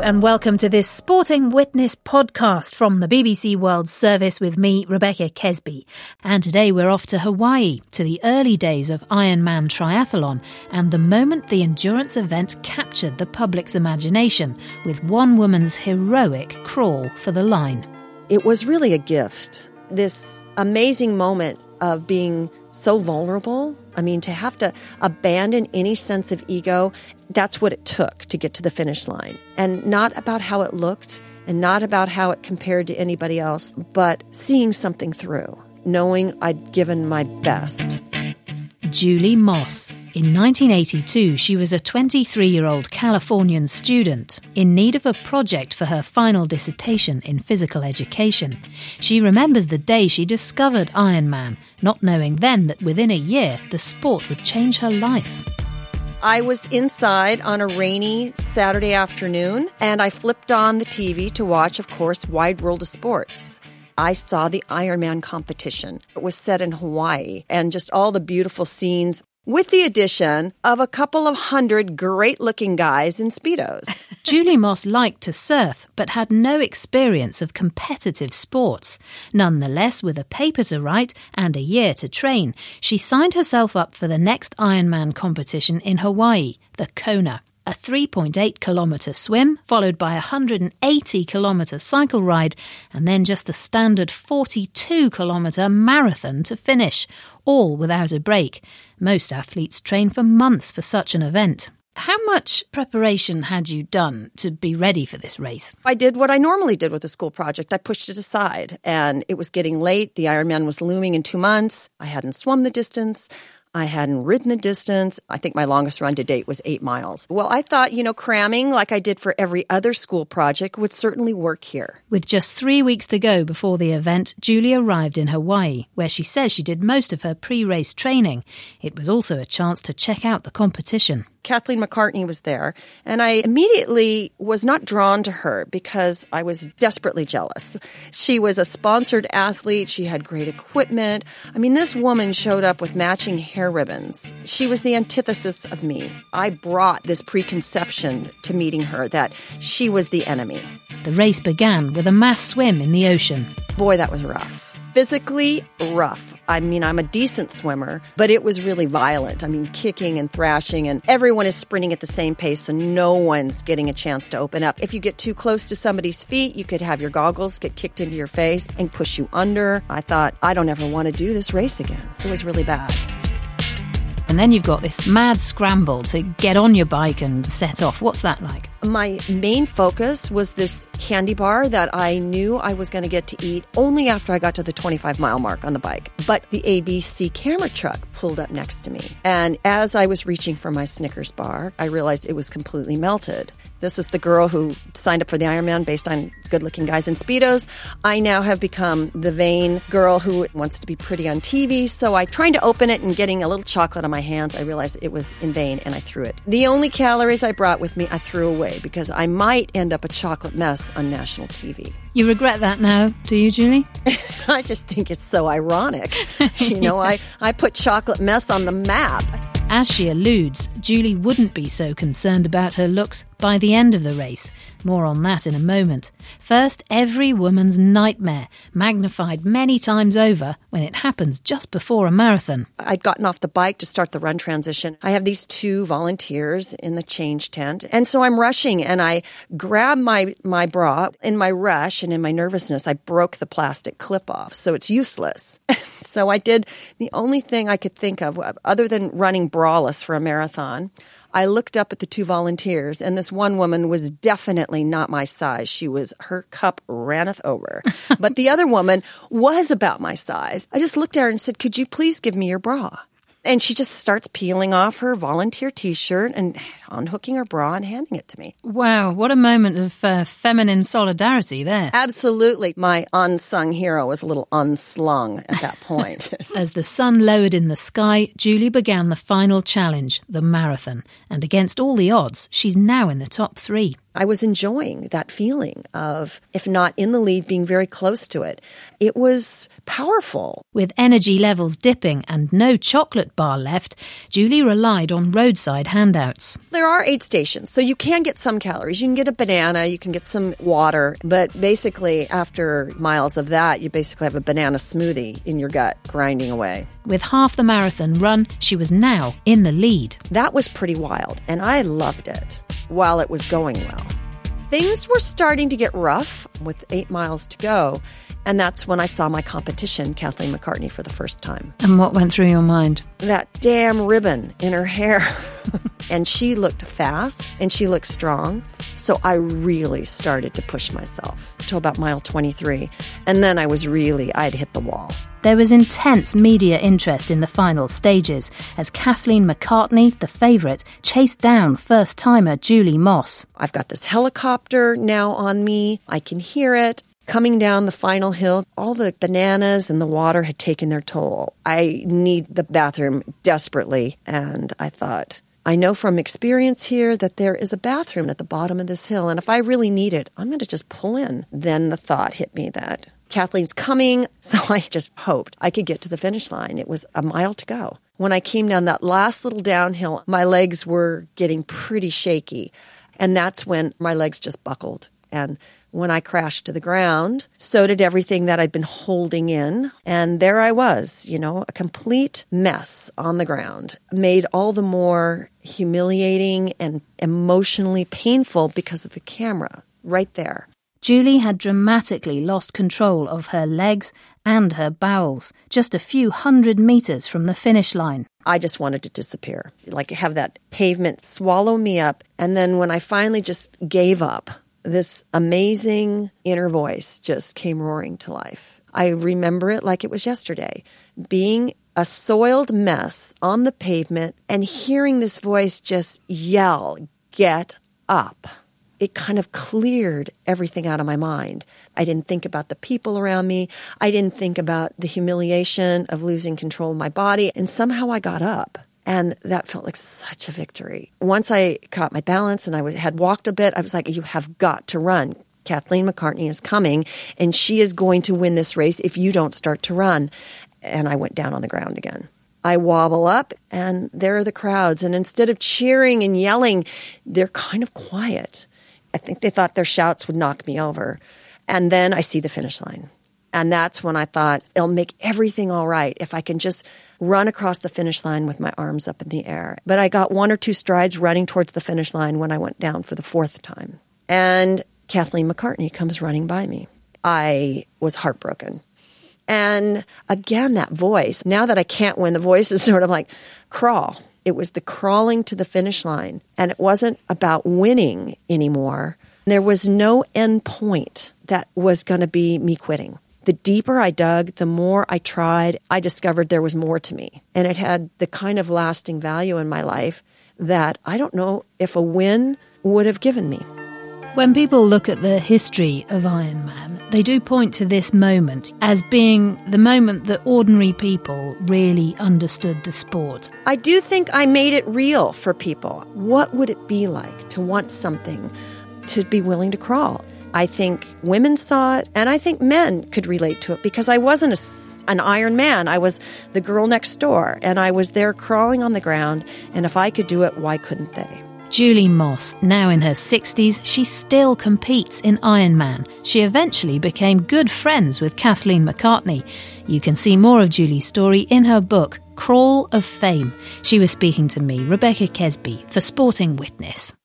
and welcome to this Sporting Witness podcast from the BBC World Service with me, Rebecca Kesby. And today we're off to Hawaii, to the early days of Ironman triathlon and the moment the endurance event captured the public's imagination with one woman's heroic crawl for the line. It was really a gift, this amazing moment of being so vulnerable. I mean, to have to abandon any sense of ego, that's what it took to get to the finish line. And not about how it looked and not about how it compared to anybody else, but seeing something through, knowing I'd given my best. Julie Moss. In 1982, she was a 23-year-old Californian student in need of a project for her final dissertation in physical education. She remembers the day she discovered Ironman, not knowing then that within a year the sport would change her life. I was inside on a rainy Saturday afternoon, and I flipped on the TV to watch, of course, Wide World of Sports. I saw the Ironman competition. It was set in Hawaii, and just all the beautiful scenes, with the addition of a couple of hundred great-looking guys in Speedos. Julie Moss liked to surf, but had no experience of competitive sports. Nonetheless, with a paper to write and a year to train, she signed herself up for the next Ironman competition in Hawaii, the Kona. A 3.8-kilometre swim, followed by a 180-kilometre cycle ride, and then just the standard 42-kilometre marathon to finish, all without a break. Most athletes train for months for such an event. How much preparation had you done to be ready for this race? I did what I normally did with a school project. I pushed it aside, and it was getting late. The Ironman was looming in 2 months. I hadn't swum the distance. I hadn't ridden the distance. I think my longest run to date was 8 miles. Well, I thought, cramming like I did for every other school project would certainly work here. With just 3 weeks to go before the event, Julie arrived in Hawaii, where she says she did most of her pre-race training. It was also a chance to check out the competition. Kathleen McCartney was there, and I immediately was not drawn to her because I was desperately jealous. She was a sponsored athlete. She had great equipment. I mean, this woman showed up with matching hair ribbons. She was the antithesis of me. I brought this preconception to meeting her that she was the enemy. The race began with a mass swim in the ocean. Boy, that was rough. Physically rough. I mean, I'm a decent swimmer, but it was really violent. I mean, kicking and thrashing, and everyone is sprinting at the same pace, so no one's getting a chance to open up. If you get too close to somebody's feet, you could have your goggles get kicked into your face and push you under. I thought, I don't ever want to do this race again. It was really bad. And then you've got this mad scramble to get on your bike and set off. What's that like? My main focus was this candy bar that I knew I was going to get to eat only after I got to the 25-mile mark on the bike. But the ABC camera truck pulled up next to me. And as I was reaching for my Snickers bar, I realized it was completely melted. This is the girl who signed up for the Ironman based on good-looking guys in Speedos. I now have become the vain girl who wants to be pretty on TV. So I tried to open it and getting a little chocolate on my hands, I realized it was in vain and I threw it. The only calories I brought with me, I threw away because I might end up a chocolate mess on national TV. You regret that now, do you, Julie? I just think it's so ironic. I put chocolate mess on the map. As she alludes, Julie wouldn't be so concerned about her looks by the end of the race. More on that in a moment. First, every woman's nightmare, magnified many times over when it happens just before a marathon. I'd gotten off the bike to start the run transition. I have these 2 volunteers in the change tent, and so I'm rushing, and I grab my bra. In my rush and in my nervousness, I broke the plastic clip off, so it's useless. So I did the only thing I could think of, other than running braless for a marathon. I looked up at the 2 volunteers, and this one woman was definitely not my size. Her cup ranneth over. But the other woman was about my size. I just looked at her and said, "Could you please give me your bra?" And she just starts peeling off her volunteer T-shirt and unhooking her bra and handing it to me. Wow, what a moment of feminine solidarity there. Absolutely. My unsung hero was a little unslung at that point. As the sun lowered in the sky, Julie began the final challenge, the marathon. And against all the odds, she's now in the top 3. I was enjoying that feeling of, if not in the lead, being very close to it. It was powerful. With energy levels dipping and no chocolate bar left, Julie relied on roadside handouts. There are 8 stations, so you can get some calories. You can get a banana, you can get some water, but basically after miles of that, you basically have a banana smoothie in your gut, grinding away. With half the marathon run, she was now in the lead. That was pretty wild, and I loved it while it was going well. Things were starting to get rough with 8 miles to go, and that's when I saw my competition, Kathleen McCartney, for the first time. And what went through your mind? That damn ribbon in her hair. And she looked fast, and she looked strong, so I really started to push myself till about mile 23, and then I'd hit the wall. There was intense media interest in the final stages as Kathleen McCartney, the favourite, chased down first-timer Julie Moss. I've got this helicopter now on me. I can hear it. Coming down the final hill, all the bananas and the water had taken their toll. I need the bathroom desperately, and I thought, I know from experience here that there is a bathroom at the bottom of this hill, and if I really need it, I'm going to just pull in. Then the thought hit me that Kathleen's coming, so I just hoped I could get to the finish line. It was a mile to go. When I came down that last little downhill, my legs were getting pretty shaky, and that's when my legs just buckled. And when I crashed to the ground, so did everything that I'd been holding in. And there I was, a complete mess on the ground, made all the more humiliating and emotionally painful because of the camera right there. Julie had dramatically lost control of her legs and her bowels, just a few 100 metres from the finish line. I just wanted to disappear, like have that pavement swallow me up. And then when I finally just gave up, this amazing inner voice just came roaring to life. I remember it like it was yesterday, being a soiled mess on the pavement and hearing this voice just yell, "Get up." It kind of cleared everything out of my mind. I didn't think about the people around me. I didn't think about the humiliation of losing control of my body. And somehow I got up. And that felt like such a victory. Once I caught my balance and I had walked a bit, I was like, you have got to run. Kathleen McCartney is coming, and she is going to win this race if you don't start to run. And I went down on the ground again. I wobble up, and there are the crowds. And instead of cheering and yelling, they're kind of quiet. I think they thought their shouts would knock me over. And then I see the finish line. And that's when I thought, it'll make everything all right if I can just run across the finish line with my arms up in the air. But I got 1 or 2 strides running towards the finish line when I went down for the 4th time. And Kathleen McCartney comes running by me. I was heartbroken. And again, that voice, now that I can't win, the voice is sort of like, crawl. It was the crawling to the finish line. And it wasn't about winning anymore. There was no end point that was going to be me quitting. The deeper I dug, the more I tried, I discovered there was more to me. And it had the kind of lasting value in my life that I don't know if a win would have given me. When people look at the history of Ironman, they do point to this moment as being the moment that ordinary people really understood the sport. I do think I made it real for people. What would it be like to want something, to be willing to crawl? I think women saw it, and I think men could relate to it because I wasn't an Iron Man. I was the girl next door, and I was there crawling on the ground, and if I could do it, why couldn't they? Julie Moss, now in her 60s, she still competes in Ironman. She eventually became good friends with Kathleen McCartney. You can see more of Julie's story in her book, Crawl of Fame. She was speaking to me, Rebecca Kesby, for Sporting Witness.